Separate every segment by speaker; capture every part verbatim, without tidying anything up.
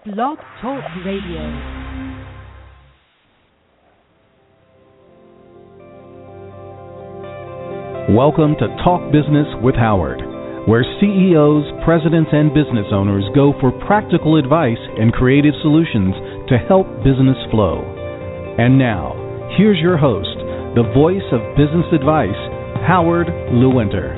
Speaker 1: Blog Talk Radio.
Speaker 2: Welcome to Talk Business with Howard, where C E Os, presidents, and business owners go for practical advice and creative solutions to help business flow. And now, here's your host, the voice of business advice, Howard Lewinter.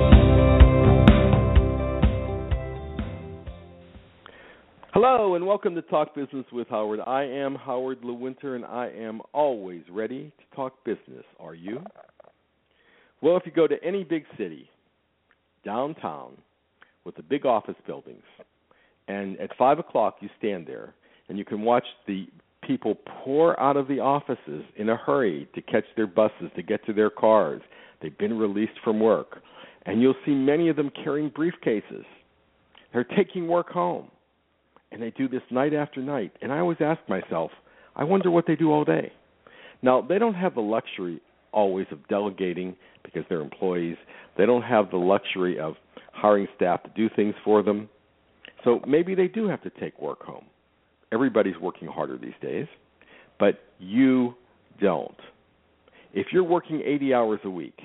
Speaker 3: Hello, and welcome to Talk Business with Howard. I am Howard Lewinter, and I am always ready to talk business. Are you? Well, if you go to any big city, downtown, with the big office buildings, and at five o'clock you stand there, and you can watch the people pour out of the offices in a hurry to catch their buses, to get to their cars. They've been released from work. And you'll see many of them carrying briefcases. They're taking work home. And they do this night after night. And I always ask myself, I wonder what they do all day. Now, they don't have the luxury always of delegating because they're employees. They don't have the luxury of hiring staff to do things for them. So maybe they do have to take work home. Everybody's working harder these days, but you don't. If you're working eighty hours a week,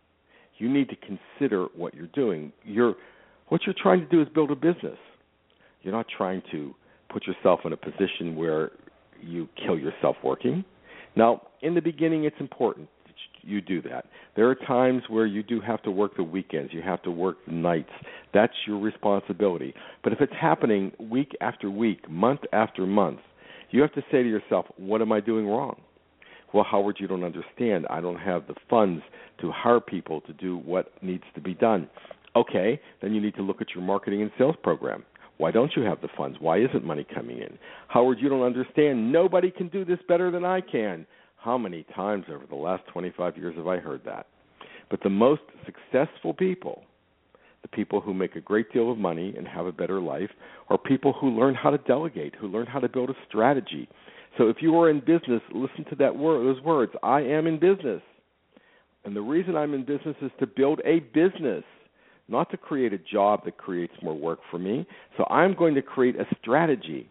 Speaker 3: you need to consider what you're doing. You're, what you're trying to do is build a business. You're not trying to put yourself in a position where you kill yourself working. Now, in the beginning, it's important that you do that. There are times where you do have to work the weekends. You have to work the nights. That's your responsibility. But if it's happening week after week, month after month, you have to say to yourself, what am I doing wrong? Well, Howard, you don't understand. I don't have the funds to hire people to do what needs to be done. Okay, then you need to look at your marketing and sales program. Why don't you have the funds? Why isn't money coming in? Howard, you don't understand. Nobody can do this better than I can. How many times over the last twenty-five years have I heard that? But the most successful people, the people who make a great deal of money and have a better life, are people who learn how to delegate, who learn how to build a strategy. So if you are in business, listen to that word, those words, I am in business. And the reason I'm in business is to build a business, not to create a job that creates more work for me. So I'm going to create a strategy,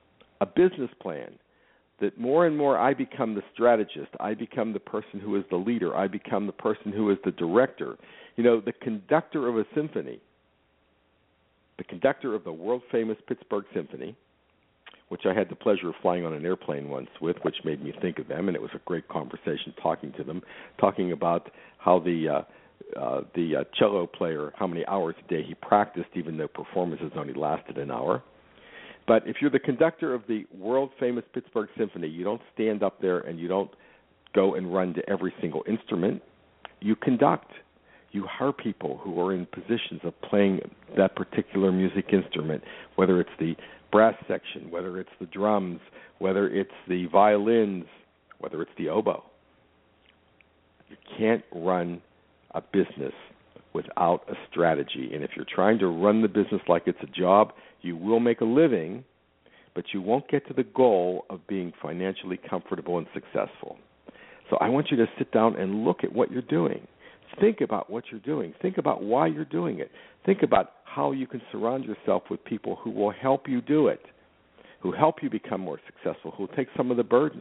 Speaker 3: a business plan, that more and more I become the strategist. I become the person who is the leader. I become the person who is the director. You know, the conductor of a symphony, the conductor of the world-famous Pittsburgh Symphony, which I had the pleasure of flying on an airplane once with, which made me think of them, and it was a great conversation talking to them, talking about how the uh, Uh, the uh, cello player, how many hours a day he practiced, even though performances only lasted an hour. But if you're the conductor of the world-famous Pittsburgh Symphony, you don't stand up there and you don't go and run to every single instrument. You conduct. You hire people who are in positions of playing that particular music instrument, whether it's the brass section, whether it's the drums, whether it's the violins, whether it's the oboe. You can't run a business without a strategy. And if you're trying to run the business like it's a job, you will make a living, but you won't get to the goal of being financially comfortable and successful. So I want you to sit down and look at what you're doing. Think about what you're doing. Think about why you're doing it. Think about how you can surround yourself with people who will help you do it, who help you become more successful, who will take some of the burden,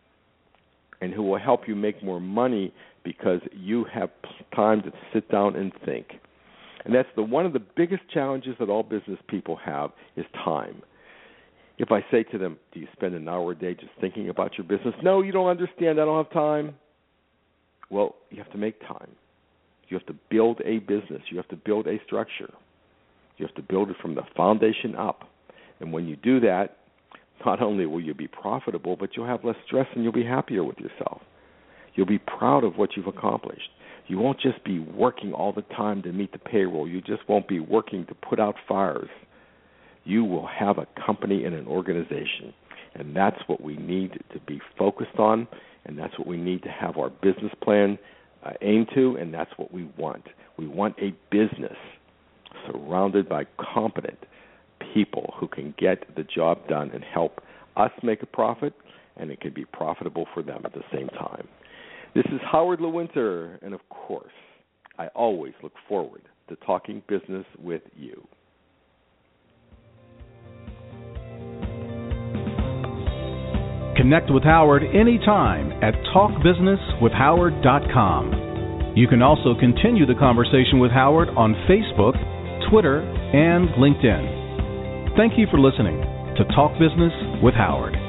Speaker 3: and who will help you make more money because you have time to sit down and think. And that's the one of the biggest challenges that all business people have is time. If I say to them, do you spend an hour a day just thinking about your business? No, you don't understand. I don't have time. Well, you have to make time. You have to build a business. You have to build a structure. You have to build it from the foundation up. And when you do that, not only will you be profitable, but you'll have less stress and you'll be happier with yourself. You'll be proud of what you've accomplished. You won't just be working all the time to meet the payroll. You just won't be working to put out fires. You will have a company and an organization, and that's what we need to be focused on, and that's what we need to have our business plan uh, aim to, and that's what we want. We want a business surrounded by competent people who can get the job done and help us make a profit, and it can be profitable for them at the same time. This is Howard Lewinter, and of course, I always look forward to talking business with you.
Speaker 2: Connect with Howard anytime at talk business with howard dot com. You can also continue the conversation with Howard on Facebook, Twitter, and LinkedIn. Thank you for listening to Talk Business with Howard.